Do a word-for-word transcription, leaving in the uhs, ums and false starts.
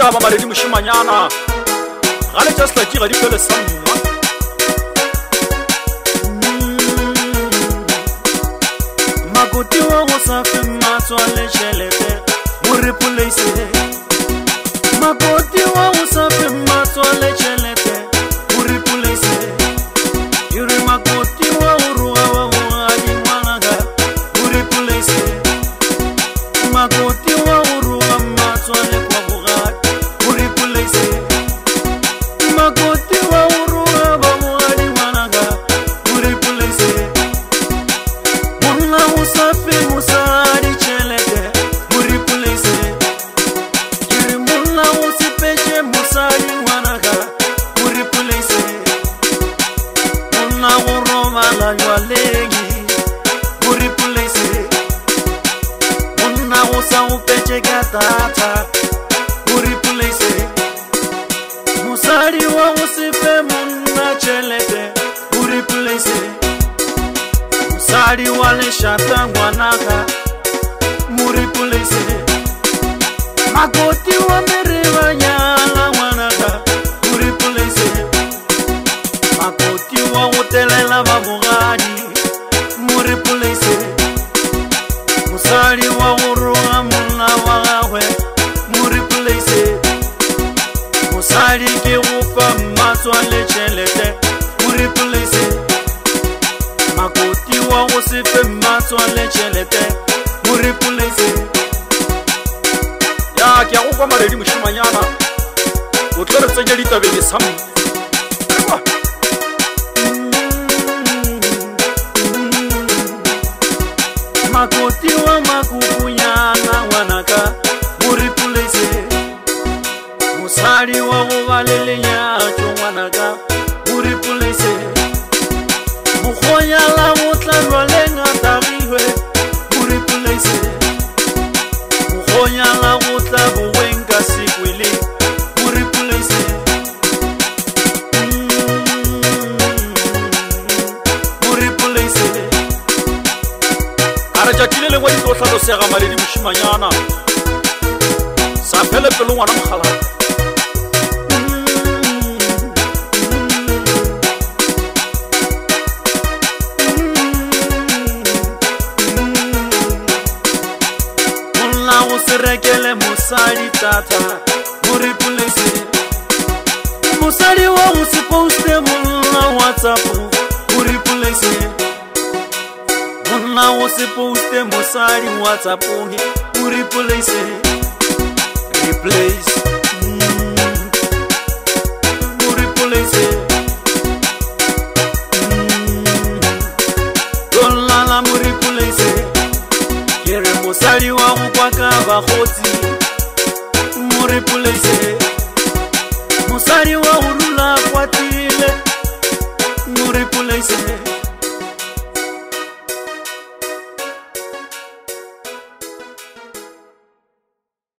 ka ba maredi moshimanyana ga le just like ga di pele sanna makoti wa go sa fe matswa le tšhelete mo re polaise makoti wa go sa fe matswa le tšhelete mo re polaise yure makoti wa go ruga wa go gadi ngwanaga mo re polaise makoti wa go ruga matswa le kwa go gadi mo re polaise makoti wa go ruga ba go gadi ngwanaga mo re polaise monna o sa fe mosadi tšhelete mo re polaise yure monna o se peše mosadi ngwanaga mo re polaise monna go robala jwalegi mo re polaise monna go sa go peše ka tata mo re polaise mosadi wa go se fe monna tšhelete mo re polaise mosadi wa lešata ngwanaga mo re polaise makoti wa merebanyana ngwanaga mo re polaise makoti wa go telela ba bogadi mo re polaise mosadi wa go roga monna wa gagwe mo re polaise mosadi ke go fa matswa le tšhelete mo re polaise makoti wa go se fe matswa le tšhelete mo re polaise ya ke go kwa maredi moshimanyana o tlo re tsenya ditabeng sam makoti wa makukunyana ngwanaka mo re polaise mosadi wa go ba le lenyatšo ngwanaka mo re polaise mokgonyala go tlalwa le ngatagilwe mo re polaise mokgonyala go tla boweng ka sekwele mo re polaise mo re polaise a re jakile lengwe di tlo tlhalosega maredi moshimanyana sa phele pelo ngwana mogala go se rekele mosadi tata mo re polaise mosadi wa go se poste monna whatsapp mo re polaise monna go se poste mosadi whatsapp mo re polaise replace mo re polaise dolala mo re polaise kere mosadi wa go kwa ka bagotsi mo re polaise mosadi wa go rula kwatile mo re polaise